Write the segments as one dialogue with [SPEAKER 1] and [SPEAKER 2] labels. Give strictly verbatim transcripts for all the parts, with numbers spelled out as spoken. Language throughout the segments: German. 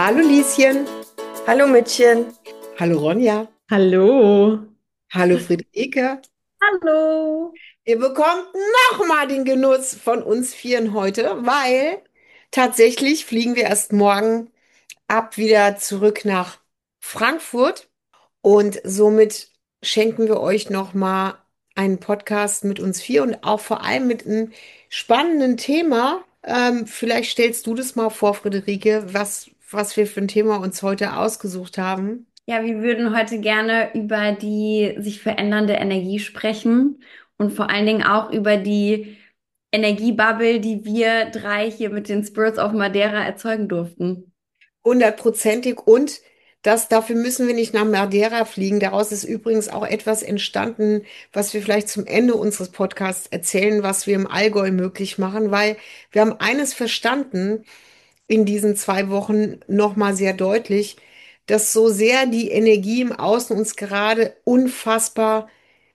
[SPEAKER 1] Hallo Lieschen.
[SPEAKER 2] Hallo Mädchen.
[SPEAKER 1] Hallo Ronja.
[SPEAKER 3] Hallo.
[SPEAKER 1] Hallo Friederike.
[SPEAKER 3] Hallo.
[SPEAKER 1] Ihr bekommt nochmal den Genuss von uns Vieren heute, weil tatsächlich fliegen wir erst morgen ab wieder zurück nach Frankfurt und somit schenken wir euch nochmal einen Podcast mit uns vier und auch vor allem mit einem spannenden Thema. Ähm, vielleicht stellst du das mal vor, Friederike, was, was wir für ein Thema uns heute ausgesucht haben.
[SPEAKER 3] Ja, wir würden heute gerne über die sich verändernde Energie sprechen und vor allen Dingen auch über die Energiebubble, die wir drei hier mit den Spirits of Madeira erzeugen durften.
[SPEAKER 1] Hundertprozentig. Und das, dafür müssen wir nicht nach Madeira fliegen. Daraus ist übrigens auch etwas entstanden, was wir vielleicht zum Ende unseres Podcasts erzählen, was wir im Allgäu möglich machen, weil wir haben eines verstanden in diesen zwei Wochen nochmal sehr deutlich, dass so sehr die Energie im Außen uns gerade unfassbar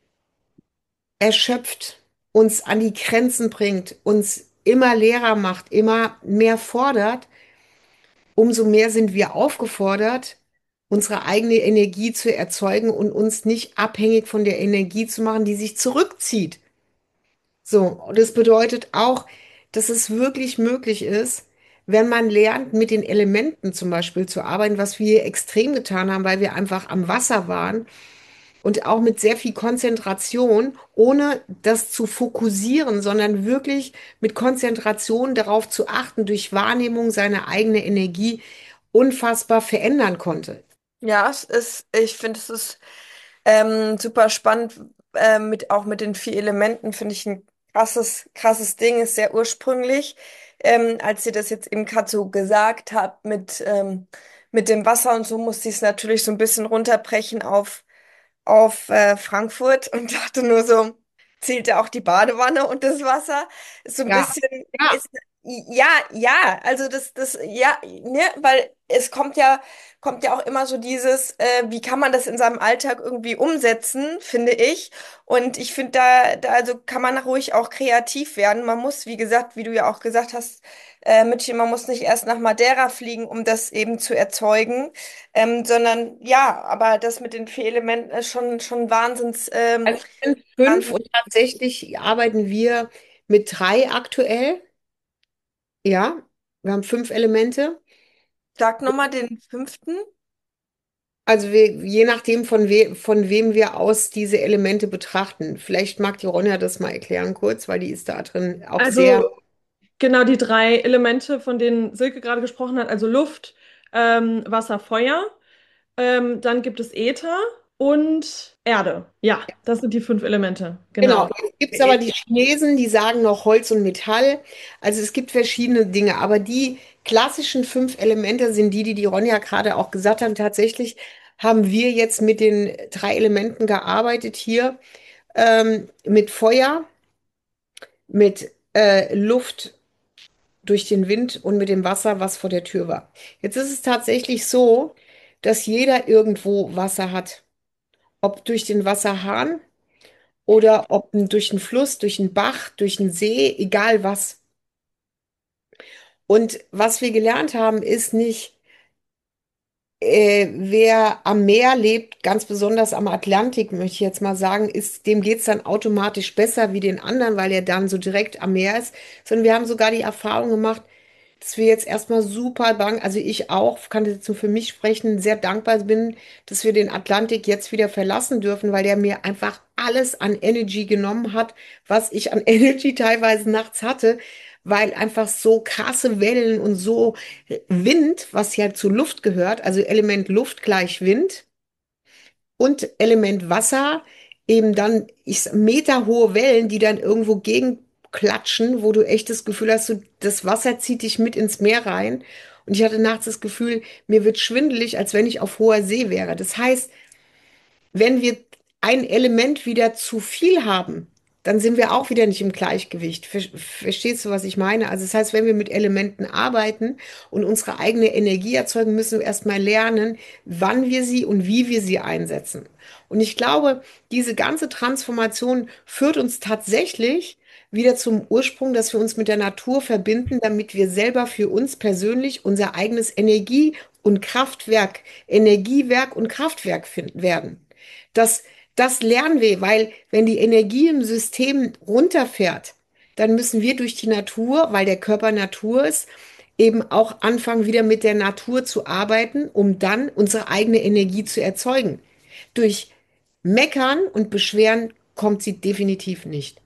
[SPEAKER 1] erschöpft, uns an die Grenzen bringt, uns immer leerer macht, immer mehr fordert, umso mehr sind wir aufgefordert, unsere eigene Energie zu erzeugen und uns nicht abhängig von der Energie zu machen, die sich zurückzieht. So, und das bedeutet auch, dass es wirklich möglich ist, wenn man lernt, mit den Elementen zum Beispiel zu arbeiten, was wir hier extrem getan haben, weil wir einfach am Wasser waren und auch mit sehr viel Konzentration, ohne das zu fokussieren, sondern wirklich mit Konzentration darauf zu achten, durch Wahrnehmung seine eigene Energie unfassbar verändern konnte.
[SPEAKER 2] Ja, es ist, ich finde, es ist ähm, super spannend, äh, mit, auch mit den vier Elementen, finde ich ein krasses, krasses Ding, ist sehr ursprünglich. Ähm, als ihr das jetzt eben gerade so gesagt habt mit, ähm, mit dem Wasser und so, musste ich es natürlich so ein bisschen runterbrechen auf, auf äh, Frankfurt und dachte nur so, zählt da auch die Badewanne und das Wasser? Ist so ein
[SPEAKER 1] Ja,
[SPEAKER 2] bisschen,
[SPEAKER 1] ja,
[SPEAKER 2] ist, ja, ja, also das, das, ja, ne, weil es kommt ja, kommt ja auch immer so dieses, äh, wie kann man das in seinem Alltag irgendwie umsetzen, finde ich. Und ich finde, da, da, also kann man ruhig auch kreativ werden. Man muss, wie gesagt, wie du ja auch gesagt hast, äh, Mitchi, man muss nicht erst nach Madeira fliegen, um das eben zu erzeugen, ähm, sondern ja, aber das mit den vier Elementen ist schon, schon Wahnsinns, ähm,
[SPEAKER 1] also es sind fünf
[SPEAKER 2] Wahnsinn.
[SPEAKER 1] und tatsächlich arbeiten wir mit drei aktuell. Ja, wir haben fünf Elemente.
[SPEAKER 2] Sag nochmal den fünften.
[SPEAKER 1] Also wir, je nachdem, von, we, von wem wir aus diese Elemente betrachten. Vielleicht mag die Ronja das mal erklären kurz, weil die ist da drin auch sehr.
[SPEAKER 3] Also genau die drei Elemente, von denen Silke gerade gesprochen hat, also Luft, ähm, Wasser, Feuer. Ähm, dann gibt es Äther und Erde. Ja, das sind die fünf Elemente.
[SPEAKER 1] Genau,
[SPEAKER 3] Genau.
[SPEAKER 1] jetzt gibt es aber die Chinesen, die sagen noch Holz und Metall. Also es gibt verschiedene Dinge, aber die klassischen fünf Elemente sind die, die die Ronja gerade auch gesagt hat. Tatsächlich haben wir jetzt mit den drei Elementen gearbeitet hier, ähm, mit Feuer, mit äh, Luft durch den Wind und mit dem Wasser, was vor der Tür war. Jetzt ist es tatsächlich so, dass jeder irgendwo Wasser hat, ob durch den Wasserhahn oder ob durch einen Fluss, durch einen Bach, durch einen See, egal was. Und was wir gelernt haben, ist nicht, äh, wer am Meer lebt, ganz besonders am Atlantik, möchte ich jetzt mal sagen, ist, dem geht's dann automatisch besser wie den anderen, weil er dann so direkt am Meer ist, sondern wir haben sogar die Erfahrung gemacht, dass wir jetzt erstmal super bang, also ich auch, kann jetzt nur für mich sprechen, sehr dankbar bin, dass wir den Atlantik jetzt wieder verlassen dürfen, weil der mir einfach alles an Energy genommen hat, was ich an Energy teilweise nachts hatte, weil einfach so krasse Wellen und so Wind, was ja zu Luft gehört, also Element Luft gleich Wind und Element Wasser, eben dann ich, meterhohe Wellen, die dann irgendwo gegenklatschen, wo du echt das Gefühl hast, du, das Wasser zieht dich mit ins Meer rein. Und ich hatte nachts das Gefühl, mir wird schwindelig, als wenn ich auf hoher See wäre. Das heißt, wenn wir ein Element wieder zu viel haben, dann sind wir auch wieder nicht im Gleichgewicht. Ver Verstehst du, was ich meine? Also das heißt, wenn wir mit Elementen arbeiten und unsere eigene Energie erzeugen, müssen wir erstmal lernen, wann wir sie und wie wir sie einsetzen. Und ich glaube, diese ganze Transformation führt uns tatsächlich wieder zum Ursprung, dass wir uns mit der Natur verbinden, damit wir selber für uns persönlich unser eigenes Energie und Kraftwerk, Energiewerk und Kraftwerk finden werden. Das, das lernen wir, weil wenn die Energie im System runterfährt, dann müssen wir durch die Natur, weil der Körper Natur ist, eben auch anfangen, wieder mit der Natur zu arbeiten, um dann unsere eigene Energie zu erzeugen. Durch Meckern und Beschweren kommt sie definitiv nicht.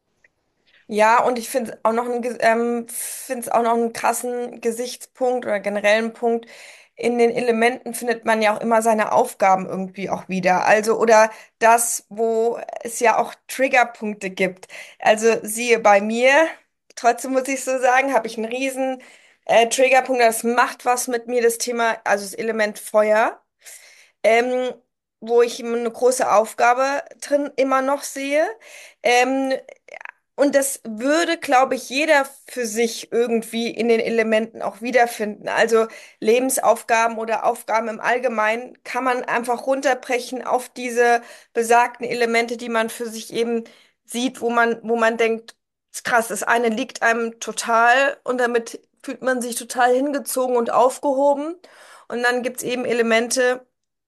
[SPEAKER 2] Ja, und ich finde auch noch einen, ge- ähm, finde es auch noch einen krassen Gesichtspunkt oder generellen Punkt. In den Elementen findet man ja auch immer seine Aufgaben irgendwie auch wieder. Also, oder das, wo es ja auch Triggerpunkte gibt. Also, siehe bei mir, trotzdem muss ich so sagen, habe ich einen riesen äh, Triggerpunkt. Das macht was mit mir, das Thema, also das Element Feuer. Ähm, wo ich eine große Aufgabe drin immer noch sehe. Ähm, und das würde, glaube ich, jeder für sich irgendwie in den Elementen auch wiederfinden. Also Lebensaufgaben oder Aufgaben im Allgemeinen kann man einfach runterbrechen auf diese besagten Elemente, die man für sich eben sieht, wo man, wo man denkt, ist krass, das eine liegt einem total und damit fühlt man sich total hingezogen und aufgehoben. Und dann gibt's eben Elemente,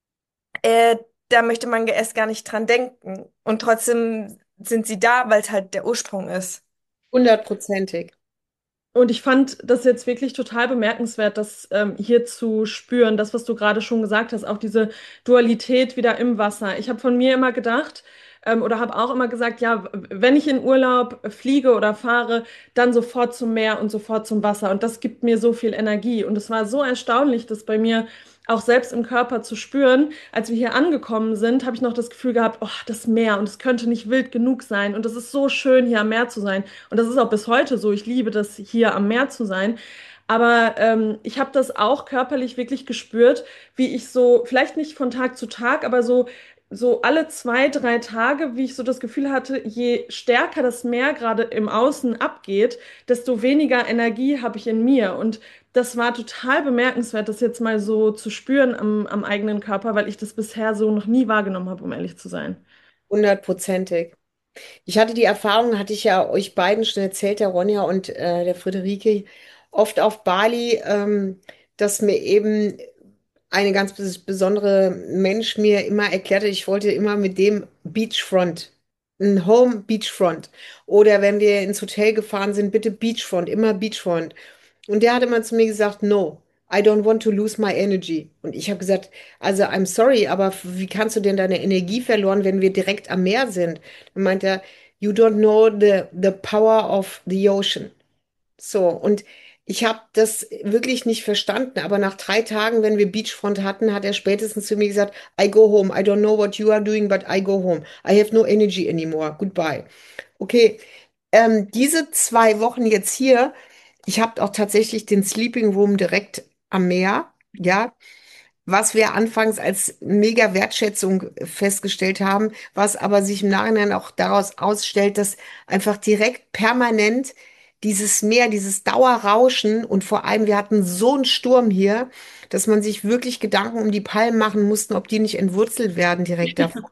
[SPEAKER 2] äh, da möchte man erst gar nicht dran denken. Und trotzdem sind sie da, weil es halt der Ursprung ist.
[SPEAKER 1] Hundertprozentig.
[SPEAKER 4] Und ich fand das jetzt wirklich total bemerkenswert, das ähm, hier zu spüren, das, was du gerade schon gesagt hast, auch diese Dualität wieder im Wasser. Ich habe von mir immer gedacht, ähm, oder habe auch immer gesagt, ja, w- wenn ich in Urlaub fliege oder fahre, dann sofort zum Meer und sofort zum Wasser. Und das gibt mir so viel Energie. Und es war so erstaunlich, das bei mir auch selbst im Körper zu spüren. Als wir hier angekommen sind, habe ich noch das Gefühl gehabt, oh, das Meer und es könnte nicht wild genug sein. Und es ist so schön, hier am Meer zu sein. Und das ist auch bis heute so. Ich liebe das, hier am Meer zu sein. Aber ähm, ich habe das auch körperlich wirklich gespürt, wie ich so, vielleicht nicht von Tag zu Tag, aber so, so alle zwei, drei Tage, wie ich so das Gefühl hatte, je stärker das Meer gerade im Außen abgeht, desto weniger Energie habe ich in mir. Und das war total bemerkenswert, das jetzt mal so zu spüren am, am eigenen Körper, weil ich das bisher so noch nie wahrgenommen habe, um ehrlich zu sein.
[SPEAKER 1] Hundertprozentig. Ich hatte die Erfahrung, hatte ich ja euch beiden schon erzählt, der Ronja und äh, der Friederike, oft auf Bali, ähm, dass mir eben eine ganz bes- besondere Mensch mir immer erklärte, ich wollte immer mit dem Beachfront, ein Home Beachfront. Oder wenn wir ins Hotel gefahren sind, bitte Beachfront, immer Beachfront. Und der hat immer zu mir gesagt, no, I don't want to lose my energy. Und ich habe gesagt, also I'm sorry, aber wie kannst du denn deine Energie verloren, wenn wir direkt am Meer sind? Dann meint er, you don't know the, the power of the ocean. So, und ich habe das wirklich nicht verstanden, aber nach drei Tagen, wenn wir Beachfront hatten, hat er spätestens zu mir gesagt, I go home. I don't know what you are doing, but I go home. I have no energy anymore. Goodbye. Okay, ähm, diese zwei Wochen jetzt hier, ich habe auch tatsächlich den Sleeping Room direkt am Meer, ja, was wir anfangs als mega Wertschätzung festgestellt haben, was aber sich im Nachhinein auch daraus ausstellt, dass einfach direkt permanent dieses Meer, dieses Dauerrauschen und vor allem, wir hatten so einen Sturm hier, dass man sich wirklich Gedanken um die Palmen machen mussten, ob die nicht entwurzelt werden direkt davor.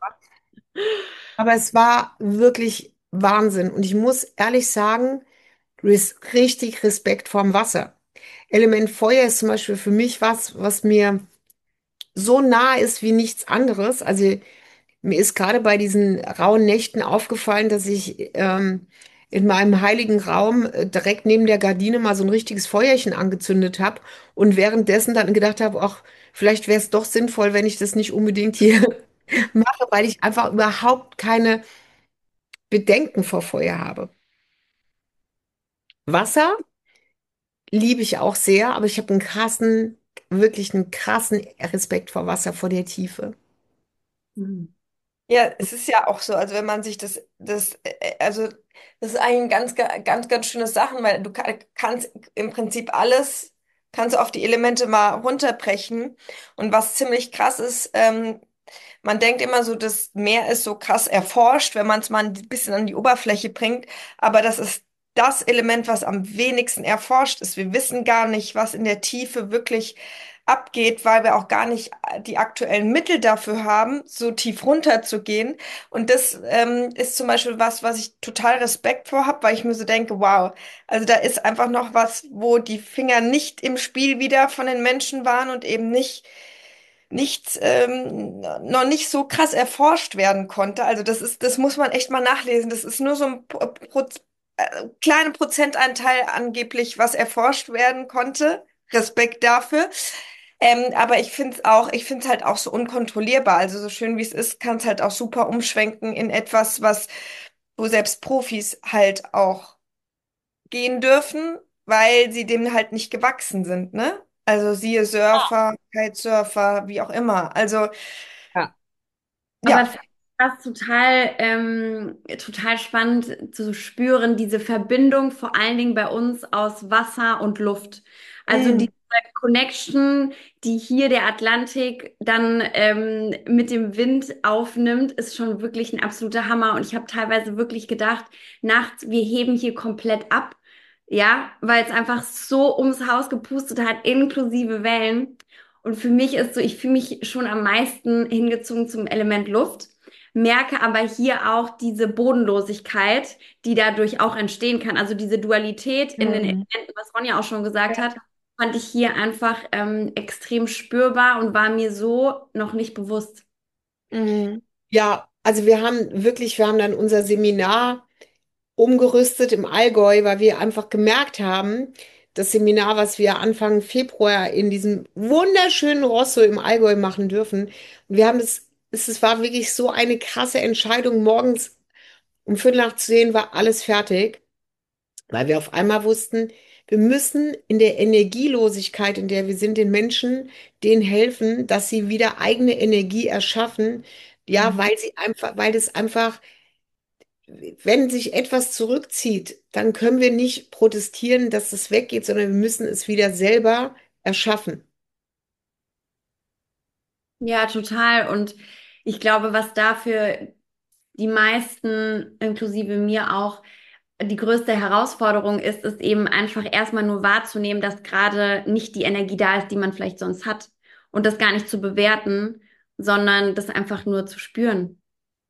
[SPEAKER 1] Aber es war wirklich Wahnsinn. Und ich muss ehrlich sagen, res richtig Respekt vorm Wasser. Element Feuer ist zum Beispiel für mich was, was mir so nah ist wie nichts anderes. Also mir ist gerade bei diesen rauen Nächten aufgefallen, dass ich ähm, in meinem heiligen Raum äh, direkt neben der Gardine mal so ein richtiges Feuerchen angezündet habe und währenddessen dann gedacht habe, ach, vielleicht wäre es doch sinnvoll, wenn ich das nicht unbedingt hier mache, weil ich einfach überhaupt keine Bedenken vor Feuer habe. Wasser liebe ich auch sehr, aber ich habe einen krassen, wirklich einen krassen Respekt vor Wasser, vor der Tiefe.
[SPEAKER 4] Mhm.
[SPEAKER 2] Ja, es ist ja auch so, also wenn man sich das, das, äh, also das ist eigentlich ein ganz, ga- ganz, ganz schönes Sachen, weil du ka- kannst im Prinzip alles, kannst du auf die Elemente mal runterbrechen. Und was ziemlich krass ist, ähm, man denkt immer so, das Meer ist so krass erforscht, wenn man es mal ein bisschen an die Oberfläche bringt, aber das ist das Element, was am wenigsten erforscht ist. Wir wissen gar nicht, was in der Tiefe wirklich abgeht, weil wir auch gar nicht die aktuellen Mittel dafür haben, so tief runter zu gehen. Und das ähm, ist zum Beispiel was, was ich total Respekt vor habe, weil ich mir so denke, wow, also da ist einfach noch was, wo die Finger nicht im Spiel wieder von den Menschen waren und eben nicht nichts ähm, noch nicht so krass erforscht werden konnte. Also das ist, das muss man echt mal nachlesen. Das ist nur so ein Pro Pro äh, kleiner Prozentanteil angeblich, was erforscht werden konnte. Respekt dafür. Ähm, aber ich finde es auch, ich finde es halt auch so unkontrollierbar. Also so schön wie es ist, kann es halt auch super umschwenken in etwas, was, wo selbst Profis halt auch gehen dürfen, weil sie dem halt nicht gewachsen sind, ne? Also siehe Surfer, Kitesurfer, wie auch immer. Also
[SPEAKER 1] Ja.
[SPEAKER 3] Aber
[SPEAKER 2] ja.
[SPEAKER 3] es ist total, ähm, total spannend zu spüren, diese Verbindung vor allen Dingen bei uns aus Wasser und Luft. Also
[SPEAKER 2] Mm,
[SPEAKER 3] diese Connection, die hier der Atlantik dann ähm, mit dem Wind aufnimmt, ist schon wirklich ein absoluter Hammer. Und ich habe teilweise wirklich gedacht, nachts, wir heben hier komplett ab. Ja, weil es einfach so ums Haus gepustet hat, inklusive Wellen. Und für mich ist so, ich fühle mich schon am meisten hingezogen zum Element Luft, merke aber hier auch diese Bodenlosigkeit, die dadurch auch entstehen kann. Also diese Dualität in den
[SPEAKER 2] mm.
[SPEAKER 3] Elementen, was Ronja auch schon gesagt hat, fand ich hier einfach ähm, extrem spürbar und war mir so noch nicht bewusst.
[SPEAKER 2] Mm.
[SPEAKER 1] Ja, also wir haben wirklich, wir haben dann unser Seminar umgerüstet im Allgäu, weil wir einfach gemerkt haben, das Seminar, was wir Anfang Februar in diesem wunderschönen Rosso im Allgäu machen dürfen. Und wir haben es, es, es war wirklich so eine krasse Entscheidung. Morgens um Viertel nach zehn war alles fertig, weil wir auf einmal wussten, wir müssen in der Energielosigkeit, in der wir sind, den Menschen, denen helfen, dass sie wieder eigene Energie erschaffen. Ja, weil sie einfach, weil das einfach, wenn sich etwas zurückzieht, dann können wir nicht protestieren, dass es weggeht, sondern wir müssen es wieder selber erschaffen.
[SPEAKER 3] Ja, total. Und ich glaube, was dafür die meisten, inklusive mir auch, die größte Herausforderung ist, ist eben einfach erstmal nur wahrzunehmen, dass gerade nicht die Energie da ist, die man vielleicht sonst hat. Und das gar nicht zu bewerten, sondern das einfach nur zu spüren.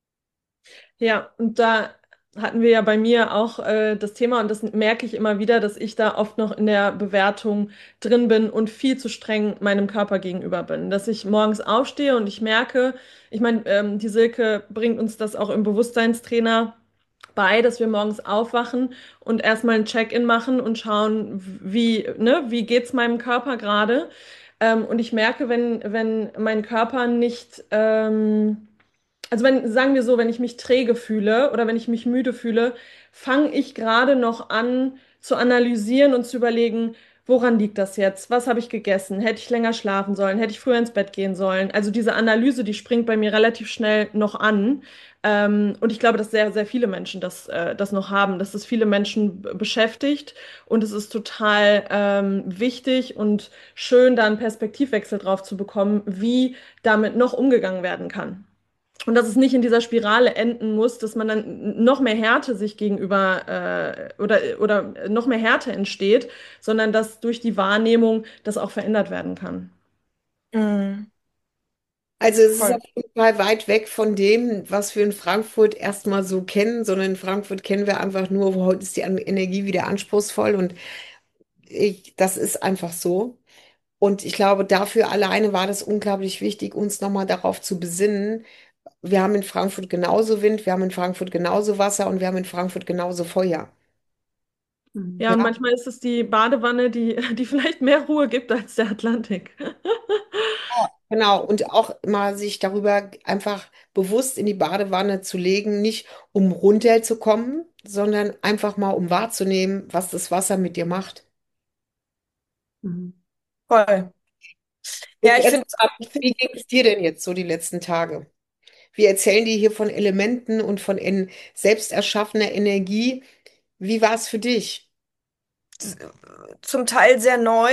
[SPEAKER 4] Ja, und da hatten wir ja bei mir auch äh, das Thema, und das merke ich immer wieder, dass ich da oft noch in der Bewertung drin bin und viel zu streng meinem Körper gegenüber bin. Dass ich morgens aufstehe und ich merke, ich meine, ähm, die Silke bringt uns das auch im Bewusstseinstrainer bei, dass wir morgens aufwachen und erstmal ein Check-in machen und schauen, wie, ne, wie geht's meinem Körper gerade. Ähm, und ich merke, wenn, wenn mein Körper nicht, ähm, also wenn, sagen wir so, wenn ich mich träge fühle oder wenn ich mich müde fühle, fange ich gerade noch an zu analysieren und zu überlegen, woran liegt das jetzt? Was habe ich gegessen? Hätte ich länger schlafen sollen? Hätte ich früher ins Bett gehen sollen? Also diese Analyse, die springt bei mir relativ schnell noch an. Ähm, und ich glaube, dass sehr, sehr viele Menschen das, äh, das noch haben, dass das viele Menschen b- beschäftigt. Und es ist total ähm, wichtig und schön, da einen Perspektivwechsel drauf zu bekommen, wie damit noch umgegangen werden kann. Und dass es nicht in dieser Spirale enden muss, dass man dann noch mehr Härte sich gegenüber äh, oder, oder noch mehr Härte entsteht, sondern dass durch die Wahrnehmung das auch verändert werden kann.
[SPEAKER 2] Mm.
[SPEAKER 1] Also es ist
[SPEAKER 2] Voll.
[SPEAKER 1] auf jeden Fall weit weg von dem, was wir in Frankfurt erstmal so kennen, sondern in Frankfurt kennen wir einfach nur, wo heute ist die An- Energie wieder anspruchsvoll und ich, das ist einfach so. Und ich glaube, dafür alleine war das unglaublich wichtig, uns nochmal darauf zu besinnen. Wir haben in Frankfurt genauso Wind, wir haben in Frankfurt genauso Wasser und wir haben in Frankfurt genauso Feuer.
[SPEAKER 3] Mhm.
[SPEAKER 4] Ja, und
[SPEAKER 1] Ja,
[SPEAKER 4] manchmal ist es die Badewanne, die, die vielleicht mehr Ruhe gibt als der Atlantik.
[SPEAKER 1] genau. Und auch mal sich darüber einfach bewusst in die Badewanne zu legen, nicht um runterzukommen, sondern einfach mal um wahrzunehmen, was das Wasser mit dir macht.
[SPEAKER 3] Mhm.
[SPEAKER 2] Voll. Ja,
[SPEAKER 1] Und
[SPEAKER 2] ich
[SPEAKER 1] jetzt,
[SPEAKER 2] finde, ich
[SPEAKER 1] wie
[SPEAKER 2] find,
[SPEAKER 1] ging es dir denn jetzt so die letzten Tage? Wir erzählen dir hier von Elementen und von en selbst erschaffener Energie. Wie war es für dich?
[SPEAKER 2] zum Teil sehr neu.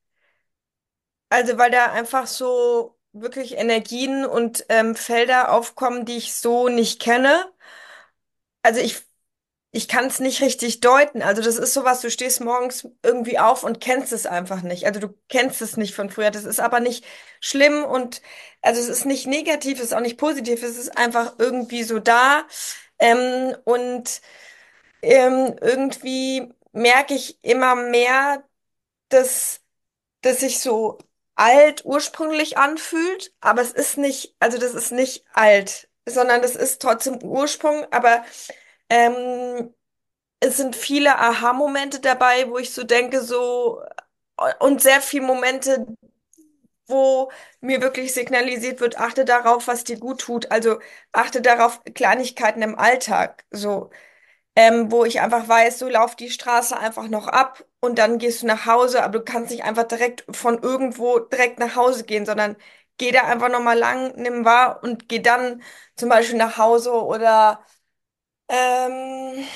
[SPEAKER 2] Also weil da einfach so wirklich Energien und ähm, Felder aufkommen, die ich so nicht kenne. Also ich ich kann es nicht richtig deuten. Also das ist sowas, du stehst morgens irgendwie auf und kennst es einfach nicht. Also du kennst es nicht von früher. Das ist aber nicht schlimm und also es ist nicht negativ, es ist auch nicht positiv, es ist einfach irgendwie so da. Ähm, und ähm, irgendwie merke ich immer mehr, dass, dass sich so alt ursprünglich anfühlt, aber es ist nicht, also das ist nicht alt, sondern das ist trotzdem Ursprung, aber ähm, es sind viele Aha-Momente dabei, wo ich so denke, so, und sehr viele Momente, wo mir wirklich signalisiert wird, achte darauf, was dir gut tut. Also achte darauf, Kleinigkeiten im Alltag, so, ähm, wo ich einfach weiß, so lauf die Straße einfach noch ab und dann gehst du nach Hause, aber du kannst nicht einfach direkt von irgendwo direkt nach Hause gehen, sondern geh da einfach nochmal lang, nimm wahr und geh dann zum Beispiel nach Hause oder ähm,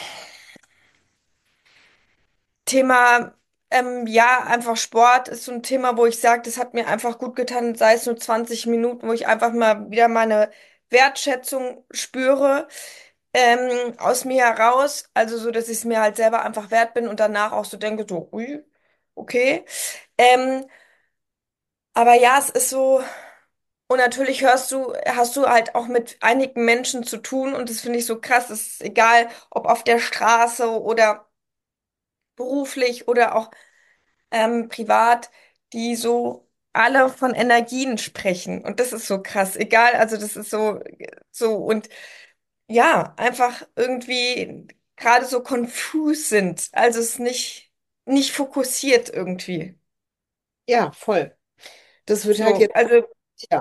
[SPEAKER 2] Thema, ähm, ja, einfach Sport ist so ein Thema, wo ich sage, das hat mir einfach gut getan, sei es nur zwanzig Minuten, wo ich einfach mal wieder meine Wertschätzung spüre, ähm, aus mir heraus, also so, dass ich es mir halt selber einfach wert bin und danach auch so denke, so, ui, okay. Ähm, aber ja, es ist so, und natürlich hörst du, hast du halt auch mit einigen Menschen zu tun und das finde ich so krass, es ist egal, ob auf der Straße oder beruflich oder auch ähm, privat, die so alle von Energien sprechen. Und das ist so krass. Egal, also das ist so, so und ja, einfach irgendwie gerade so konfus sind. Also es ist nicht, nicht fokussiert irgendwie.
[SPEAKER 1] Ja, voll. Das wird halt
[SPEAKER 2] So,
[SPEAKER 1] jetzt,
[SPEAKER 2] also
[SPEAKER 1] ja,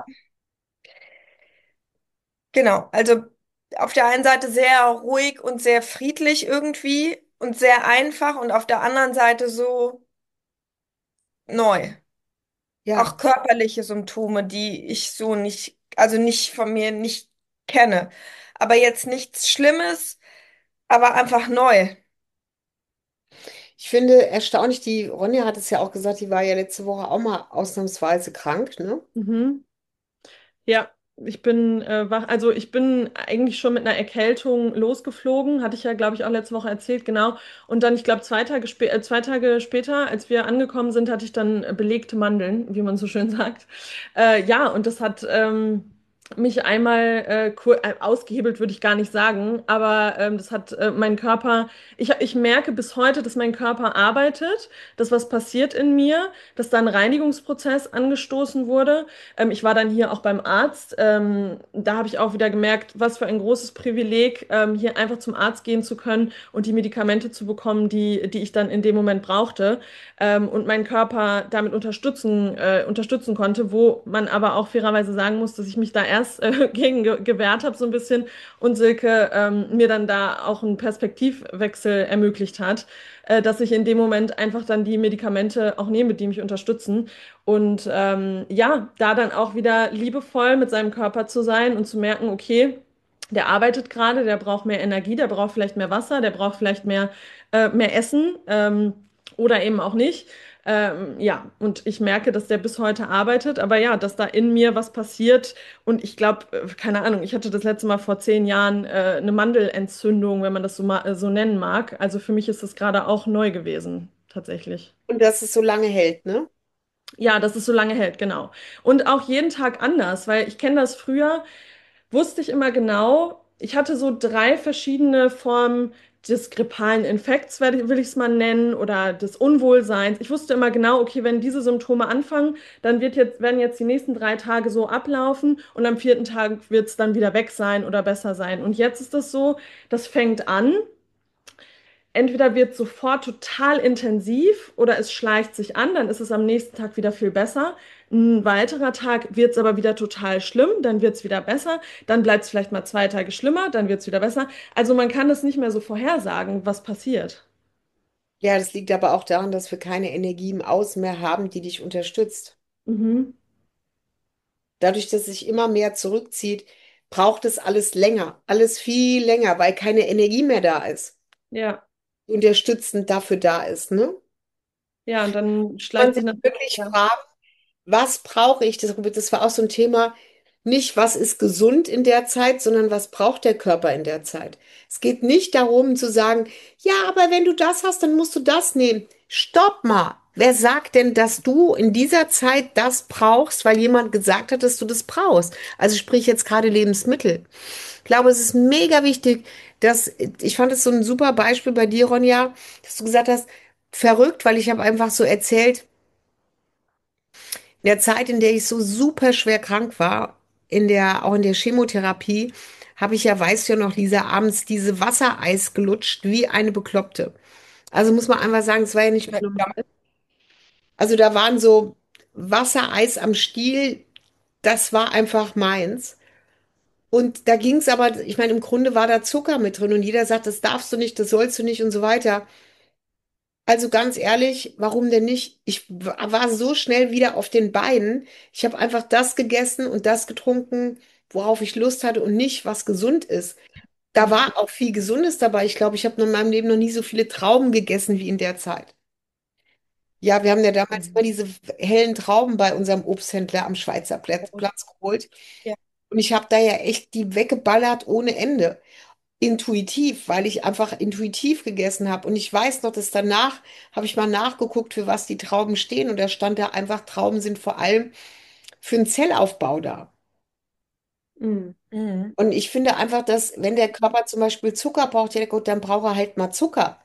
[SPEAKER 2] genau. Also auf der einen Seite sehr ruhig und sehr friedlich irgendwie und sehr einfach und auf der anderen Seite so neu.
[SPEAKER 1] ja.
[SPEAKER 2] Auch körperliche Symptome, die ich so nicht, also nicht von mir nicht kenne. Aber jetzt nichts Schlimmes, aber einfach neu.
[SPEAKER 1] Ich finde erstaunlich, die Ronja hat es ja auch gesagt, die war ja letzte Woche auch mal ausnahmsweise krank, ne?
[SPEAKER 4] Mhm. Ja, ich bin äh, wach, also ich bin eigentlich schon mit einer Erkältung losgeflogen, hatte ich ja, glaube ich, auch letzte Woche erzählt, genau. Und dann, ich glaube, zwei Tage spä äh, zwei Tage später, als wir angekommen sind, hatte ich dann äh, belegte Mandeln, wie man so schön sagt. Äh, ja, und das hat ähm, mich einmal äh, kur- äh, ausgehebelt, würde ich gar nicht sagen, aber ähm, das hat äh, mein Körper, ich, ich merke bis heute, dass mein Körper arbeitet, dass was passiert in mir, dass da ein Reinigungsprozess angestoßen wurde. Ähm, ich war dann hier auch beim Arzt. Ähm, da habe ich auch wieder gemerkt, was für ein großes Privileg, ähm, hier einfach zum Arzt gehen zu können und die Medikamente zu bekommen, die, die ich dann in dem Moment brauchte. Ähm, und meinen Körper damit unterstützen, äh, unterstützen konnte, wo man aber auch fairerweise sagen muss, dass ich mich da erst äh, gegen ge gewehrt habe, so ein bisschen, und Silke ähm, mir dann da auch einen Perspektivwechsel ermöglicht hat, äh, dass ich in dem Moment einfach dann die Medikamente auch nehme, die mich unterstützen. Und ähm, ja, da dann auch wieder liebevoll mit seinem Körper zu sein und zu merken, okay, der arbeitet gerade, der braucht mehr Energie, der braucht vielleicht mehr Wasser, der braucht vielleicht mehr, äh, mehr Essen ähm, oder eben auch nicht. Ähm, ja, und ich merke, dass der bis heute arbeitet, aber ja, dass da in mir was passiert. Und ich glaube, keine Ahnung, ich hatte das letzte Mal vor zehn Jahren äh, eine Mandelentzündung, wenn man das so, ma so nennen mag. Also für mich ist das gerade auch neu gewesen, tatsächlich.
[SPEAKER 1] Und dass es so lange hält, ne?
[SPEAKER 4] Ja, dass es so lange hält, genau. Und auch jeden Tag anders, weil ich kenne das früher, wusste ich immer genau, ich hatte so drei verschiedene Formen des grippalen Infekts, werde- will ich es mal nennen, oder des Unwohlseins. Ich wusste immer genau, okay, wenn diese Symptome anfangen, dann wird jetzt, werden jetzt die nächsten drei Tage so ablaufen und am vierten Tag wird es dann wieder weg sein oder besser sein. Und jetzt ist das so, das fängt an. Entweder wird sofort total intensiv oder es schleicht sich an, dann ist es am nächsten Tag wieder viel besser. Ein weiterer Tag wird es aber wieder total schlimm, dann wird es wieder besser, dann bleibt es vielleicht mal zwei Tage schlimmer, dann wird es wieder besser. Also man kann es nicht mehr so vorhersagen, was passiert.
[SPEAKER 1] Ja, das liegt aber auch daran, dass wir keine Energie im Außen mehr haben, die dich unterstützt.
[SPEAKER 4] Mhm.
[SPEAKER 1] Dadurch, dass sich immer mehr zurückzieht, braucht es alles länger, alles viel länger, weil keine Energie mehr da ist,
[SPEAKER 4] Ja,
[SPEAKER 1] die unterstützend dafür da ist, ne?
[SPEAKER 4] ja, und dann
[SPEAKER 1] Man
[SPEAKER 4] schleicht sich
[SPEAKER 1] sich
[SPEAKER 4] natürlich.
[SPEAKER 1] wirklich
[SPEAKER 4] Ja.
[SPEAKER 1] fragt, was brauche ich? Das, das war auch so ein Thema nicht, was ist gesund in der Zeit, sondern was braucht der Körper in der Zeit. Es geht nicht darum zu sagen, ja, aber wenn du das hast, dann musst du das nehmen. Stopp mal. Wer sagt denn, dass du in dieser Zeit das brauchst, weil jemand gesagt hat, dass du das brauchst? Also sprich jetzt gerade Lebensmittel. Ich glaube, es ist mega wichtig, dass, ich fand es so ein super Beispiel bei dir, Ronja, dass du gesagt hast, verrückt, weil ich habe einfach so erzählt, in der Zeit, in der ich so super schwer krank war, in der, auch in der Chemotherapie, habe ich ja, weißt du ja noch, Lisa, abends diese Wassereis gelutscht wie eine Bekloppte. Also muss man einfach sagen, es war ja nicht mehr normal. Also da waren so Wassereis am Stiel, das war einfach meins. Und da ging es aber, ich meine, im Grunde war da Zucker mit drin und jeder sagt, das darfst du nicht, das sollst du nicht und so weiter. Also ganz ehrlich, warum denn nicht? Ich w- war so schnell wieder auf den Beinen. Ich habe einfach das gegessen und das getrunken, worauf ich Lust hatte und nicht, was gesund ist. Da war auch viel Gesundes dabei. Ich glaube, ich habe in meinem Leben noch nie so viele Trauben gegessen wie in der Zeit. Ja, wir haben ja damals immer
[SPEAKER 2] Mhm.
[SPEAKER 1] diese hellen Trauben bei unserem Obsthändler am Schweizer Platz, Platz geholt.
[SPEAKER 2] Ja.
[SPEAKER 1] Und ich habe da ja echt die weggeballert ohne Ende. Intuitiv, weil ich einfach intuitiv gegessen habe. Und ich weiß noch, dass danach habe ich mal nachgeguckt, für was die Trauben stehen. Und da stand da einfach, Trauben sind vor allem für den Zellaufbau da.
[SPEAKER 4] Mhm.
[SPEAKER 2] Mhm.
[SPEAKER 1] Und ich finde einfach, dass wenn der Körper zum Beispiel Zucker braucht, ja gut, dann braucht er halt mal Zucker.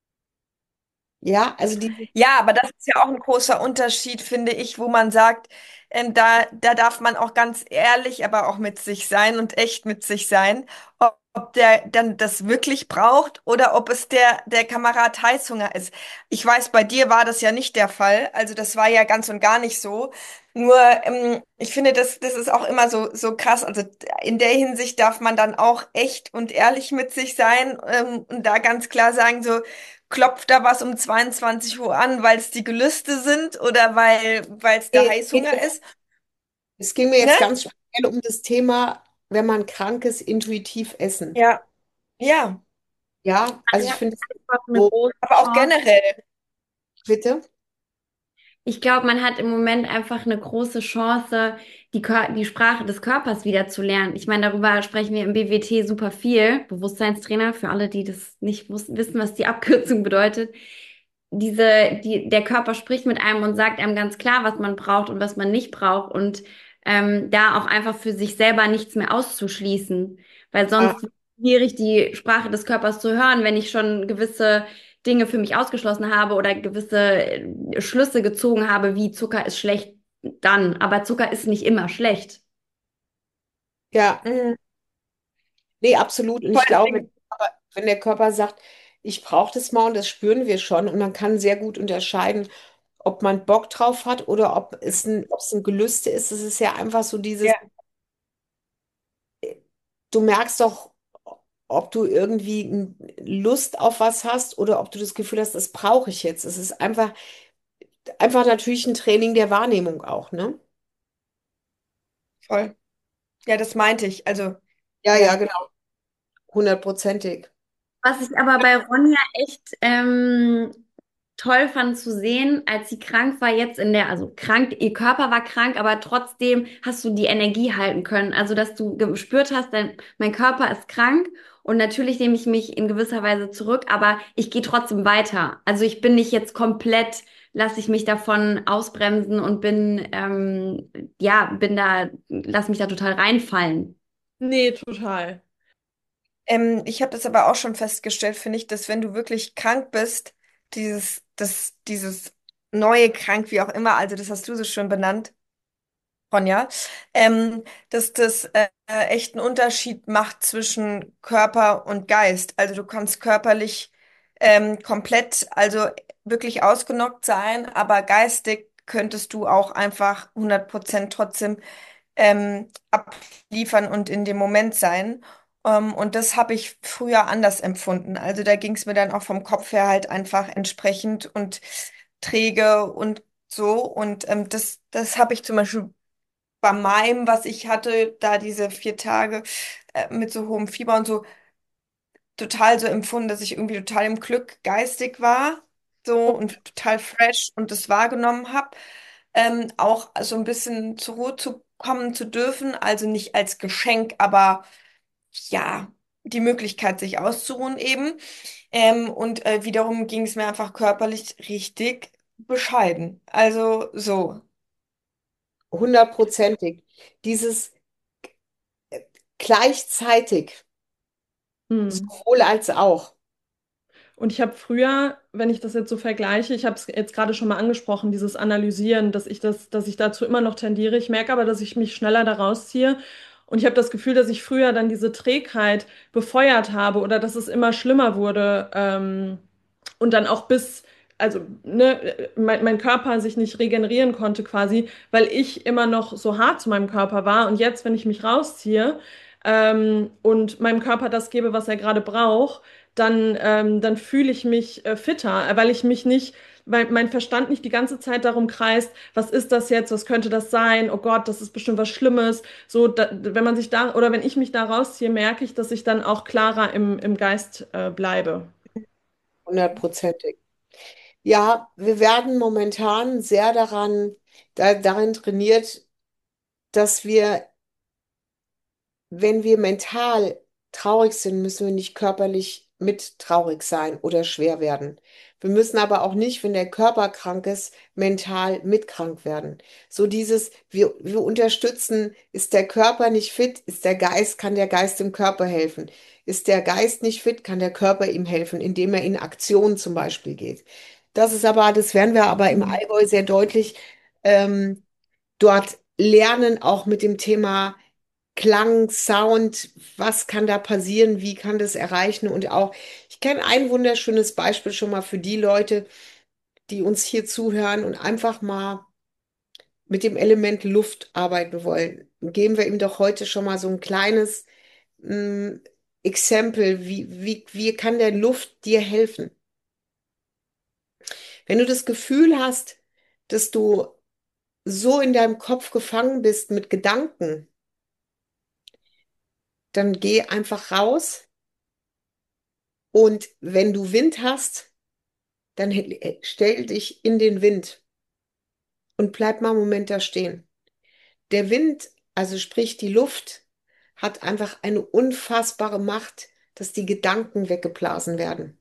[SPEAKER 1] Ja, also diese,
[SPEAKER 2] Ja, aber das ist ja auch ein großer Unterschied, finde ich, wo man sagt, ähm, da, da darf man auch ganz ehrlich, aber auch mit sich sein und echt mit sich sein, ob, ob der dann das wirklich braucht oder ob es der, der Kamerad Heißhunger ist. Ich weiß, bei dir war das ja nicht der Fall, also das war ja ganz und gar nicht so. Nur, ähm, ich finde, das, das ist auch immer so, so krass. Also in der Hinsicht darf man dann auch echt und ehrlich mit sich sein, ähm, und da ganz klar sagen, so, klopft da was um zweiundzwanzig Uhr an, weil es die Gelüste sind oder weil weil es der
[SPEAKER 1] nee, es geht
[SPEAKER 2] Heißhunger
[SPEAKER 1] jetzt,
[SPEAKER 2] ist?
[SPEAKER 1] es ging mir
[SPEAKER 2] Ne?
[SPEAKER 1] jetzt ganz speziell um das Thema, wenn man krank ist, intuitiv essen.
[SPEAKER 2] Ja, ja,
[SPEAKER 1] Ja, also ich
[SPEAKER 2] ja.
[SPEAKER 1] finde es
[SPEAKER 4] Einfach eine
[SPEAKER 1] so,
[SPEAKER 4] große
[SPEAKER 2] Aber auch
[SPEAKER 4] Chance.
[SPEAKER 2] generell.
[SPEAKER 1] bitte.
[SPEAKER 3] Ich glaube, man hat im Moment einfach eine große Chance, die, Kör die Sprache des Körpers wieder zu lernen. Ich meine, darüber sprechen wir im B W T super viel. Bewusstseinstrainer, für alle, die das nicht wus- wissen, was die Abkürzung bedeutet. Diese, die, der Körper spricht mit einem und sagt einem ganz klar, was man braucht und was man nicht braucht. Und ähm, da auch einfach für sich selber nichts mehr auszuschließen. Weil
[SPEAKER 1] Ja,
[SPEAKER 3] sonst wird es schwierig, die Sprache des Körpers zu hören, wenn ich schon gewisse Dinge für mich ausgeschlossen habe oder gewisse äh, Schlüsse gezogen habe, wie Zucker ist schlecht, dann. Aber Zucker ist nicht immer schlecht.
[SPEAKER 1] ja,
[SPEAKER 2] Mhm.
[SPEAKER 1] nee, absolut. Und
[SPEAKER 2] Voll
[SPEAKER 1] ich
[SPEAKER 2] das
[SPEAKER 1] glaube,
[SPEAKER 2] Ding.
[SPEAKER 1] wenn der Körper sagt, ich brauche das mal und das spüren wir schon und man kann sehr gut unterscheiden, ob man Bock drauf hat oder ob es ein, ob es ein Gelüste ist. Es ist ja einfach so dieses,
[SPEAKER 2] Ja,
[SPEAKER 1] du merkst doch, ob du irgendwie n- Lust auf was hast oder ob du das Gefühl hast, das brauche ich jetzt. Es ist einfach, einfach natürlich ein Training der Wahrnehmung auch, ne?
[SPEAKER 2] voll. Ja, das meinte ich. Also,
[SPEAKER 1] Ja, ja,
[SPEAKER 2] ja.
[SPEAKER 1] genau. Hundertprozentig.
[SPEAKER 3] Was ich aber bei Ronja echt ähm, toll fand zu sehen, als sie krank war, jetzt in der, also krank, ihr Körper war krank, aber trotzdem hast du die Energie halten können. Also, dass du gespürt hast, dein, mein Körper ist krank und natürlich nehme ich mich in gewisser Weise zurück, aber ich gehe trotzdem weiter. Also, ich bin nicht jetzt komplett, lasse ich mich davon ausbremsen und bin, ähm, ja, bin da, lass mich da total reinfallen.
[SPEAKER 4] Nee, total.
[SPEAKER 2] Ähm, ich habe das aber auch schon festgestellt, finde ich, dass wenn du wirklich krank bist, dieses, das, dieses neue krank, wie auch immer, also das hast du so schön benannt, Ronja, ähm, dass das äh, echt einen Unterschied macht zwischen Körper und Geist. Also du kannst körperlich ähm, komplett, also wirklich ausgenockt sein, aber geistig könntest du auch einfach hundert Prozent trotzdem ähm, abliefern und in dem Moment sein. Ähm, und das habe ich früher anders empfunden. Also da ging es mir dann auch vom Kopf her halt einfach entsprechend und träge und so. Und ähm, das, das habe ich zum Beispiel bei meinem, was ich hatte, da diese vier Tage äh, mit so hohem Fieber und so, total so empfunden, dass ich irgendwie total im Glück geistig war, so und total fresh und das wahrgenommen habe. Ähm, auch so ein bisschen zur Ruhe zu kommen zu dürfen, also nicht als Geschenk, aber ja, die Möglichkeit, sich auszuruhen eben. Ähm, und äh, wiederum ging es mir einfach körperlich richtig bescheiden. Also so.
[SPEAKER 1] Hundertprozentig. Dieses gleichzeitig,
[SPEAKER 4] Hm.
[SPEAKER 1] sowohl als auch.
[SPEAKER 4] Und ich habe früher, wenn ich das jetzt so vergleiche, ich habe es jetzt gerade schon mal angesprochen, dieses Analysieren, dass ich das, dass ich dazu immer noch tendiere. Ich merke aber, dass ich mich schneller da rausziehe. Und ich habe das Gefühl, dass ich früher dann diese Trägheit befeuert habe oder dass es immer schlimmer wurde. Ähm, und dann auch bis, also, ne, mein, mein Körper sich nicht regenerieren konnte quasi, weil ich immer noch so hart zu meinem Körper war. Und jetzt, wenn ich mich rausziehe, ähm, und meinem Körper das gebe, was er gerade braucht, dann, ähm, dann fühle ich mich äh, fitter, weil ich mich nicht, weil mein Verstand nicht die ganze Zeit darum kreist, was ist das jetzt, was könnte das sein, oh Gott, das ist bestimmt was Schlimmes. So, da, wenn man sich da, oder wenn ich mich da rausziehe, merke ich, dass ich dann auch klarer im, im Geist äh, bleibe.
[SPEAKER 1] Hundertprozentig. Ja, wir werden momentan sehr daran, da, darin trainiert, dass wir, wenn wir mental traurig sind, müssen wir nicht körperlich mit traurig sein oder schwer werden. Wir müssen aber auch nicht, wenn der Körper krank ist, mental mitkrank werden. So dieses, wir, wir unterstützen, ist der Körper nicht fit, ist der Geist, kann der Geist dem Körper helfen. Ist der Geist nicht fit, kann der Körper ihm helfen, indem er in Aktion zum Beispiel geht. Das ist aber, das werden wir aber im
[SPEAKER 4] Mhm.
[SPEAKER 1] Allgäu sehr deutlich ähm, dort lernen, auch mit dem Thema Klang, Sound, was kann da passieren, wie kann das erreichen und auch, ich kenne ein wunderschönes Beispiel schon mal für die Leute, die uns hier zuhören und einfach mal mit dem Element Luft arbeiten wollen. Geben wir ihm doch heute schon mal so ein kleines mh, Exempel, wie, wie, wie kann der Luft dir helfen? Wenn du das Gefühl hast, dass du so in deinem Kopf gefangen bist mit Gedanken, dann geh einfach raus und wenn du Wind hast, dann he- stell dich in den Wind und bleib mal einen Moment da stehen. Der Wind, also sprich die Luft, hat einfach eine unfassbare Macht, dass die Gedanken weggeblasen werden.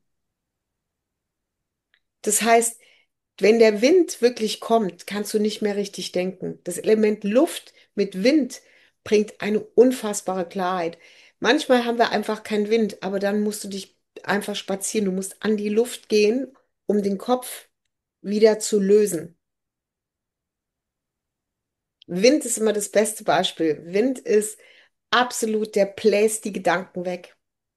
[SPEAKER 1] Das heißt, wenn der Wind wirklich kommt, kannst du nicht mehr richtig denken. Das Element Luft mit Wind bringt eine unfassbare Klarheit. Manchmal haben wir einfach keinen Wind, aber dann musst du dich einfach spazieren. Du musst an die Luft gehen, um den Kopf wieder zu lösen. Wind ist immer das beste Beispiel. Wind ist absolut, der bläst die Gedanken weg.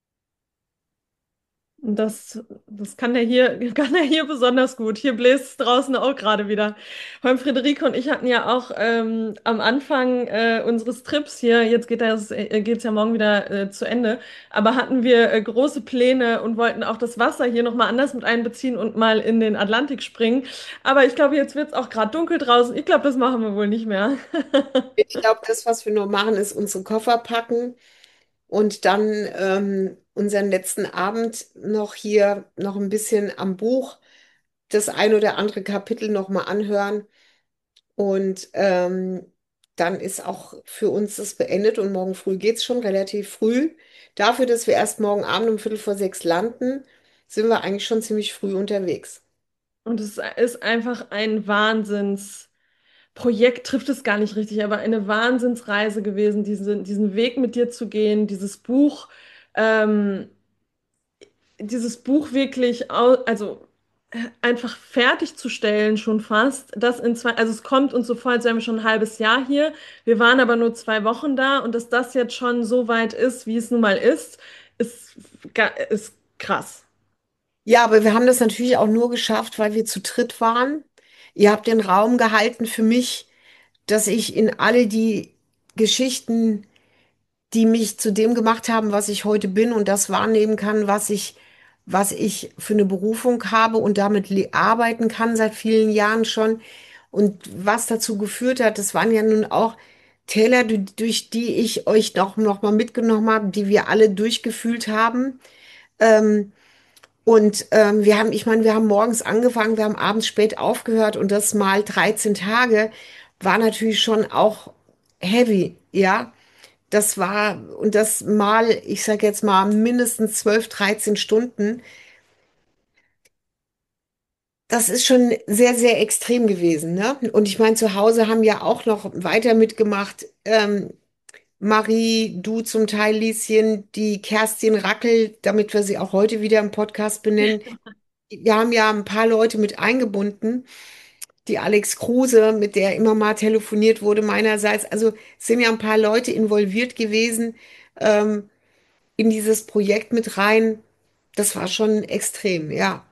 [SPEAKER 4] Und das, das kann er hier, kann er hier besonders gut. Hier bläst es draußen auch gerade wieder. Holm Friederike und ich hatten ja auch ähm, am Anfang äh, unseres Trips hier, jetzt geht das, äh, geht's ja morgen wieder äh, zu Ende, aber hatten wir äh, große Pläne und wollten auch das Wasser hier nochmal anders mit einbeziehen und mal in den Atlantik springen. Aber ich glaube, jetzt wird es auch gerade dunkel draußen. Ich glaube, das machen wir wohl nicht mehr.
[SPEAKER 1] Ich glaube, das, was wir nur machen, ist unsere Koffer packen und dann ähm, unseren letzten Abend noch hier noch ein bisschen am Buch das ein oder andere Kapitel noch mal anhören und ähm, dann ist auch für uns das beendet und morgen früh geht's schon relativ früh. Dafür, dass wir erst morgen Abend um Viertel vor sechs landen, sind wir eigentlich schon ziemlich früh unterwegs.
[SPEAKER 4] Und es ist einfach ein Wahnsinns. Projekt trifft es gar nicht richtig, aber eine Wahnsinnsreise gewesen, diesen, diesen Weg mit dir zu gehen, dieses Buch, ähm, dieses Buch wirklich, au also äh, einfach fertigzustellen schon fast. Das in zwei, also es kommt uns so vor, als wären wir schon ein halbes Jahr hier. Wir waren aber nur zwei Wochen da und dass das jetzt schon so weit ist, wie es nun mal ist, ist, ga- ist krass.
[SPEAKER 1] Ja, aber wir haben das natürlich auch nur geschafft, weil wir zu dritt waren. Ihr habt den Raum gehalten für mich, dass ich in alle die Geschichten, die mich zu dem gemacht haben, was ich heute bin und das wahrnehmen kann, was ich, was ich für eine Berufung habe und damit le- arbeiten kann seit vielen Jahren schon. Und was dazu geführt hat, das waren ja nun auch Täler, du- durch die ich euch noch, noch mal mitgenommen habe, die wir alle durchgefühlt haben. Ähm, und ähm, wir haben, ich meine, wir haben morgens angefangen, wir haben abends spät aufgehört und das mal dreizehn Tage war natürlich schon auch heavy, ja. Das war, und das mal, ich sage jetzt mal, mindestens zwölf, dreizehn Stunden. Das ist schon sehr, sehr extrem gewesen, ne? Und ich meine, zu Hause haben ja auch noch weiter mitgemacht. Ähm, Marie, du zum Teil, Lieschen, die Kerstin Rackel, damit wir sie auch heute wieder im Podcast benennen. Wir haben ja ein paar Leute mit eingebunden. Die Alex Kruse, mit der immer mal telefoniert wurde meinerseits. Also es sind ja ein paar Leute involviert gewesen ähm, in dieses Projekt mit rein. Das war schon extrem, ja.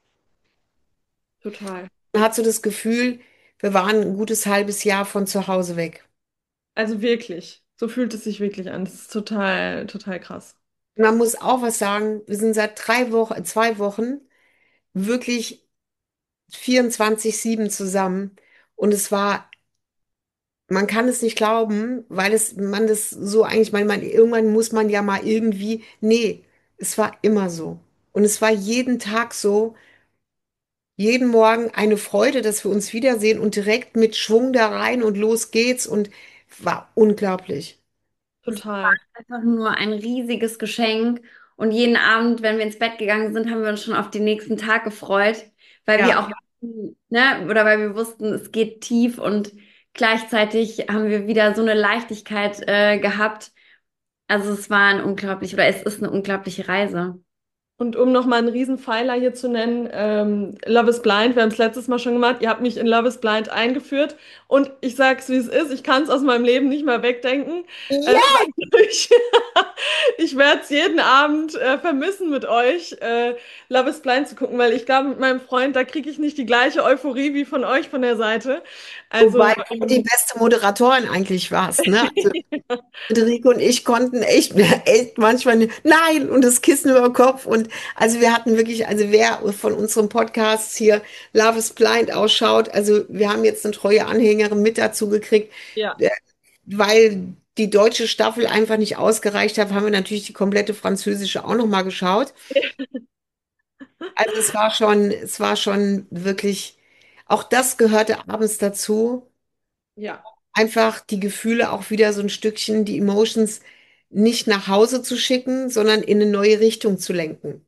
[SPEAKER 4] Total.
[SPEAKER 1] Man hat so das Gefühl, wir waren ein gutes halbes Jahr von zu Hause weg.
[SPEAKER 4] Also wirklich, so fühlt es sich wirklich an. Das ist total, total krass.
[SPEAKER 1] Man muss auch was sagen, wir sind seit drei Wochen, zwei Wochen wirklich vierundzwanzig sieben zusammen. Und es war, man kann es nicht glauben, weil es, man das so eigentlich, man, man, irgendwann muss man ja mal irgendwie, nee, es war immer so. Und es war jeden Tag so, jeden Morgen eine Freude, dass wir uns wiedersehen und direkt mit Schwung da rein und los geht's und war unglaublich.
[SPEAKER 3] Es war
[SPEAKER 4] Total.
[SPEAKER 3] einfach nur ein riesiges Geschenk. Und jeden Abend, wenn wir ins Bett gegangen sind, haben wir uns schon auf den nächsten Tag gefreut, weil wir
[SPEAKER 1] Ja,
[SPEAKER 3] auch, ne, oder weil wir wussten, es geht tief und gleichzeitig haben wir wieder so eine Leichtigkeit, äh, gehabt. Also es war ein unglaublich, oder es ist eine unglaubliche Reise.
[SPEAKER 4] Und um nochmal einen Riesenpfeiler hier zu nennen, ähm, Love is Blind, wir haben es letztes Mal schon gemacht, ihr habt mich in Love is Blind eingeführt und ich sag's, wie es ist, ich kann es aus meinem Leben nicht mehr wegdenken. Ähm,
[SPEAKER 1] ja,
[SPEAKER 4] ich ich werde es jeden Abend äh, vermissen mit euch, äh, Love is Blind zu gucken, weil ich glaube, mit meinem Freund, da kriege ich nicht die gleiche Euphorie wie von euch von der Seite.
[SPEAKER 1] wobei
[SPEAKER 4] Also,
[SPEAKER 1] du die
[SPEAKER 4] ähm,
[SPEAKER 1] beste Moderatorin eigentlich warst, ne? Also Friederike und ich konnten echt, echt manchmal, nicht- nein, und das Kissen über den Kopf. Und also wir hatten wirklich, also wer von unserem Podcasts hier Love is Blind ausschaut, also wir haben jetzt eine treue Anhängerin mit dazu gekriegt,
[SPEAKER 4] ja,
[SPEAKER 1] äh, weil die deutsche Staffel einfach nicht ausgereicht hat, haben wir natürlich die komplette französische auch nochmal geschaut. Also es war schon, es war schon wirklich, auch das gehörte abends dazu,
[SPEAKER 4] ja,
[SPEAKER 1] einfach die Gefühle auch wieder so ein Stückchen, die Emotions nicht nach Hause zu schicken, sondern in eine neue Richtung zu lenken.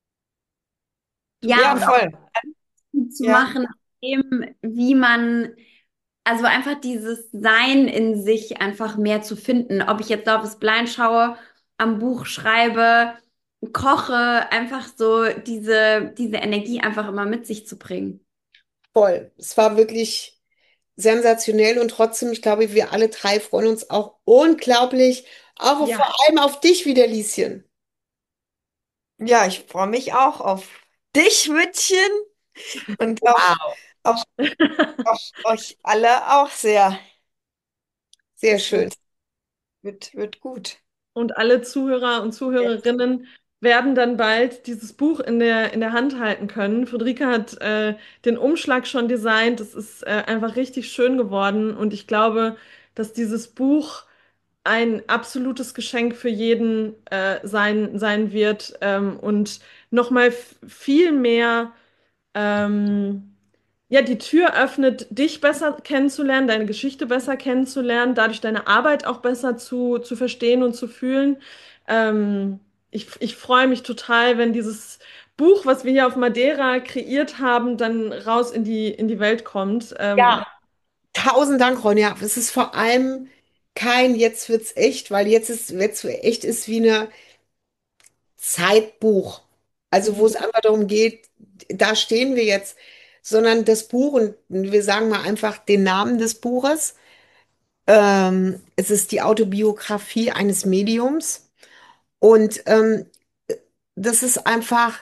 [SPEAKER 3] Ja,
[SPEAKER 2] Ja,
[SPEAKER 3] und auch
[SPEAKER 2] voll.
[SPEAKER 3] zu
[SPEAKER 2] Ja.
[SPEAKER 3] machen, dem, wie man, also einfach dieses Sein in sich einfach mehr zu finden. Ob ich jetzt Love is Blind schaue, am Buch schreibe, koche, einfach so diese, diese Energie einfach immer mit sich zu bringen.
[SPEAKER 1] Voll. Es war wirklich sensationell und trotzdem, ich glaube, wir alle drei freuen uns auch unglaublich, auch
[SPEAKER 4] ja,
[SPEAKER 1] vor allem auf dich wieder, Lieschen.
[SPEAKER 2] Ja, ich freue mich auch auf dich, Mütchen, und auf,
[SPEAKER 1] Wow.
[SPEAKER 2] auf, auf euch alle auch sehr.
[SPEAKER 1] Sehr
[SPEAKER 2] Das
[SPEAKER 1] schön.
[SPEAKER 2] wird, wird, wird gut.
[SPEAKER 4] Und alle Zuhörer und
[SPEAKER 2] Ja.
[SPEAKER 4] Zuhörerinnen werden dann bald dieses Buch in der, in der Hand halten können. Friederike hat äh, den Umschlag schon designt. Es ist äh, einfach richtig schön geworden. Und ich glaube, dass dieses Buch ein absolutes Geschenk für jeden äh, sein, sein wird ähm, und nochmal viel mehr ähm, ja, die Tür öffnet, dich besser kennenzulernen, deine Geschichte besser kennenzulernen, dadurch deine Arbeit auch besser zu, zu verstehen und zu fühlen. Ähm, ich, ich freue mich total, wenn dieses Buch, was wir hier auf Madeira kreiert haben, dann raus in die, in die Welt kommt. Ähm,
[SPEAKER 1] Ja, tausend Dank, Ronja. Es ist vor allem kein jetzt wird's echt, weil jetzt ist, jetzt echt ist wie eine Zeitbuch. Also wo
[SPEAKER 4] mhm.
[SPEAKER 1] es einfach darum geht, da stehen wir jetzt, sondern das Buch und wir sagen mal einfach den Namen des Buches. Ähm, es ist die Autobiografie eines Mediums und ähm, das ist einfach,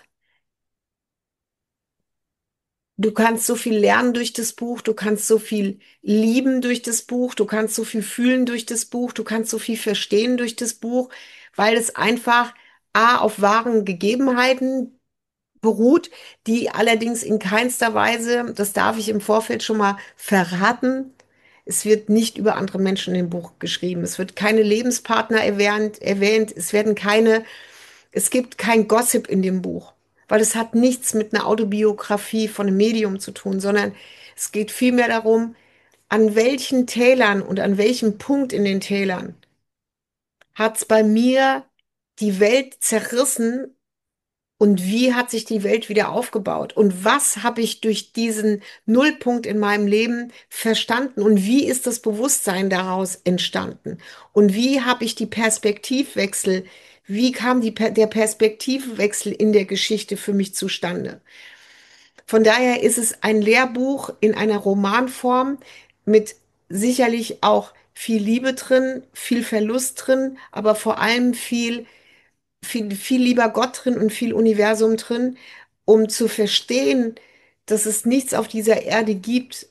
[SPEAKER 1] du kannst so viel lernen durch das Buch, du kannst so viel lieben durch das Buch, du kannst so viel fühlen durch das Buch, du kannst so viel verstehen durch das Buch, weil es einfach A, auf wahren Gegebenheiten beruht, die allerdings in keinster Weise, das darf ich im Vorfeld schon mal verraten, es wird nicht über andere Menschen im Buch geschrieben. Es wird keine Lebenspartner erwähnt, erwähnt. Es werden keine, es gibt kein Gossip in dem Buch, weil es hat nichts mit einer Autobiografie von einem Medium zu tun, sondern es geht vielmehr darum, an welchen Tälern und an welchem Punkt in den Tälern hat es bei mir die Welt zerrissen und wie hat sich die Welt wieder aufgebaut? Und was habe ich durch diesen Nullpunkt in meinem Leben verstanden? Und wie ist das Bewusstsein daraus entstanden? Und wie habe ich die Perspektivwechsel, wie kam die, Per- der Perspektivwechsel in der Geschichte für mich zustande? Von daher ist es ein Lehrbuch in einer Romanform mit sicherlich auch viel Liebe drin, viel Verlust drin, aber vor allem viel viel, viel lieber Gott drin und viel Universum drin, um zu verstehen, dass es nichts auf dieser Erde gibt,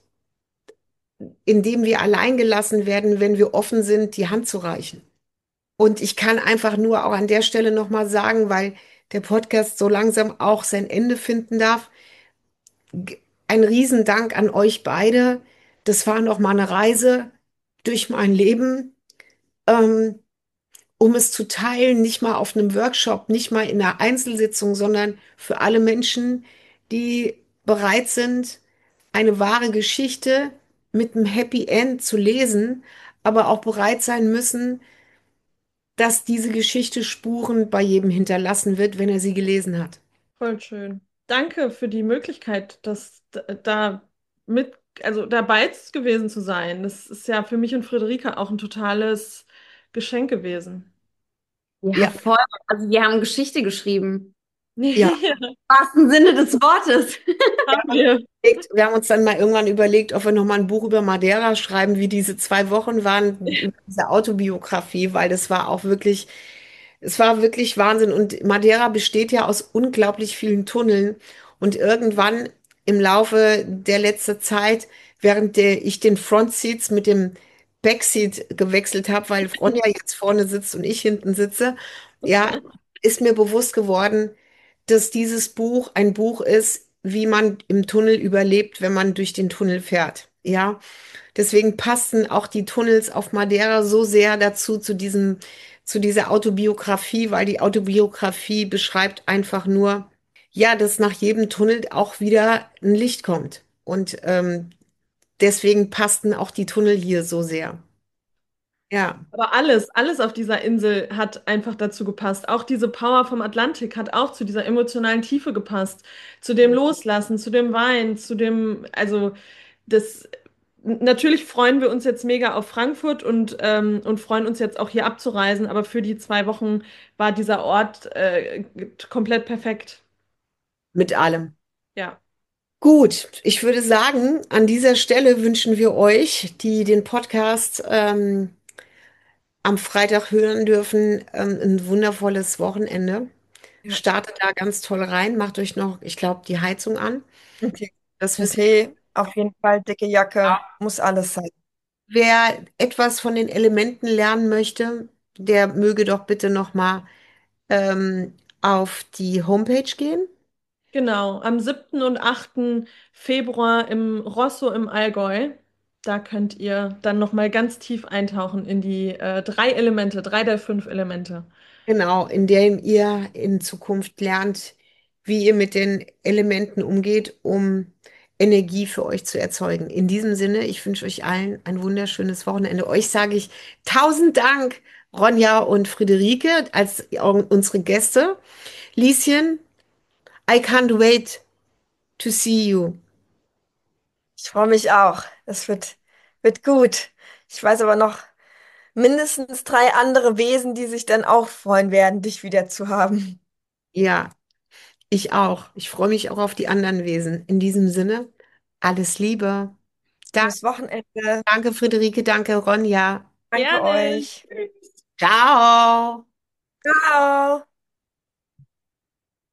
[SPEAKER 1] in dem wir allein gelassen werden, wenn wir offen sind, die Hand zu reichen. Und ich kann einfach nur auch an der Stelle nochmal sagen, weil der Podcast so langsam auch sein Ende finden darf, g- ein Riesendank an euch beide. Das war noch mal eine Reise durch mein Leben. Ähm, um es zu teilen, nicht mal auf einem Workshop, nicht mal in einer Einzelsitzung, sondern für alle Menschen, die bereit sind, eine wahre Geschichte mit einem Happy End zu lesen, aber auch bereit sein müssen, dass diese Geschichte Spuren bei jedem hinterlassen wird, wenn er sie gelesen hat.
[SPEAKER 4] Voll schön. Danke für die Möglichkeit, dass d- da mit, also dabei gewesen zu sein. Das ist ja für mich und Friederike auch ein totales Geschenk gewesen.
[SPEAKER 3] Ja,
[SPEAKER 1] Ja,
[SPEAKER 3] voll. Also wir haben Geschichte geschrieben.
[SPEAKER 1] ja.
[SPEAKER 4] Ja,
[SPEAKER 3] Im wahrsten Sinne des Wortes.
[SPEAKER 4] haben wir.
[SPEAKER 1] überlegt- Wir haben uns dann mal irgendwann überlegt, ob wir noch mal ein Buch über Madeira schreiben, wie diese zwei Wochen waren, über diese Autobiografie, weil das war auch wirklich, es war wirklich Wahnsinn. Und Madeira besteht ja aus unglaublich vielen Tunneln. Und irgendwann im Laufe der letzten Zeit, während der ich den Frontseats mit dem Backseat gewechselt habe, weil Ronja jetzt vorne sitzt und ich hinten sitze, ja, ist mir bewusst geworden, dass dieses Buch ein Buch ist, wie man im Tunnel überlebt, wenn man durch den Tunnel fährt. Ja, deswegen passen auch die Tunnels auf Madeira so sehr dazu, zu diesem, zu dieser Autobiografie, weil die Autobiografie beschreibt einfach nur, ja, dass nach jedem Tunnel auch wieder ein Licht kommt. Und ähm, deswegen passten auch die Tunnel hier so sehr. Ja,
[SPEAKER 4] Aber alles, alles auf dieser Insel hat einfach dazu gepasst. Auch diese Power vom Atlantik hat auch zu dieser emotionalen Tiefe gepasst. Zu dem Loslassen, zu dem Wein, zu dem, also das, natürlich freuen wir uns jetzt mega auf Frankfurt und, ähm, und freuen uns jetzt auch hier abzureisen, aber für die zwei Wochen war dieser Ort, äh, komplett perfekt.
[SPEAKER 1] mit allem.
[SPEAKER 4] Ja,
[SPEAKER 1] Gut, ich würde sagen, an dieser Stelle wünschen wir euch, die den Podcast ähm, am Freitag hören dürfen, ähm, ein wundervolles Wochenende.
[SPEAKER 2] Ja.
[SPEAKER 1] Startet da ganz toll rein, macht euch noch, ich glaube, die Heizung an.
[SPEAKER 2] Okay.
[SPEAKER 1] Das
[SPEAKER 2] Ein
[SPEAKER 1] wissen
[SPEAKER 2] Tee, auf jeden Fall, dicke Jacke, muss alles sein.
[SPEAKER 1] Wer etwas von den Elementen lernen möchte, der möge doch bitte noch mal ähm, auf die Homepage gehen.
[SPEAKER 4] genau. Am siebten und achten Februar im Rosso im Allgäu. Da könnt ihr dann nochmal ganz tief eintauchen in die äh, drei Elemente, drei der fünf Elemente.
[SPEAKER 1] Genau, in dem ihr in Zukunft lernt, wie ihr mit den Elementen umgeht, um Energie für euch zu erzeugen. In diesem Sinne, ich wünsche euch allen ein wunderschönes Wochenende. Euch sage ich tausend Dank, Ronja und Friederike, als unsere Gäste. Lieschen, I can't wait to see you.
[SPEAKER 2] Ich freue mich auch. Es wird, wird gut. Ich weiß aber noch mindestens drei andere Wesen, die sich dann auch freuen werden, dich wieder zu haben.
[SPEAKER 1] Ja, ich auch. Ich freue mich auch auf die anderen Wesen. In diesem Sinne, alles Liebe. Da,
[SPEAKER 2] Schönes Wochenende.
[SPEAKER 1] danke, Friederike, danke, Ronja.
[SPEAKER 2] Danke
[SPEAKER 4] Gerne.
[SPEAKER 2] euch.
[SPEAKER 1] Ciao.
[SPEAKER 2] Ciao.